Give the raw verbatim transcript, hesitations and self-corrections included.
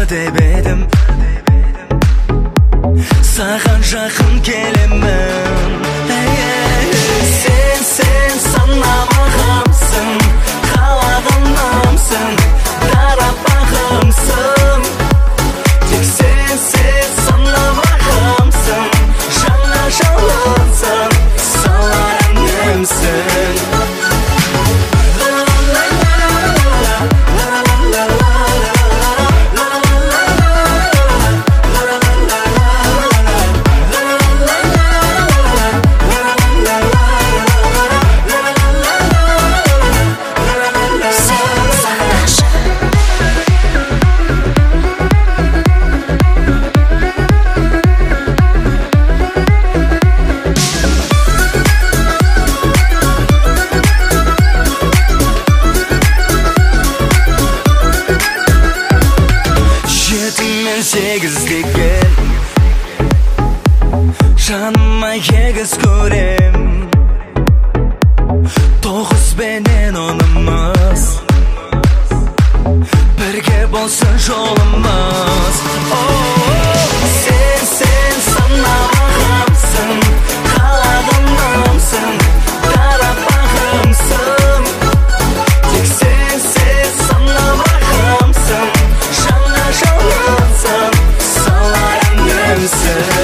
деп едім, саған жақын келемін. Сен, сен санамағамсың, қалағанымсың, тарапағымсың. Тек сен, сен санамағамсың, жаңа жалынсың, саларыңымсың. Сегіздегі жаныма егіз көрем, тоғызбенен онымыз бірге болсын жолымыз. Сен, сен санамағамсың, қалағанымсың, тарапағымсың. Тек сен, сен санамағамсың, жаңа жалынсың, саларыңымсың.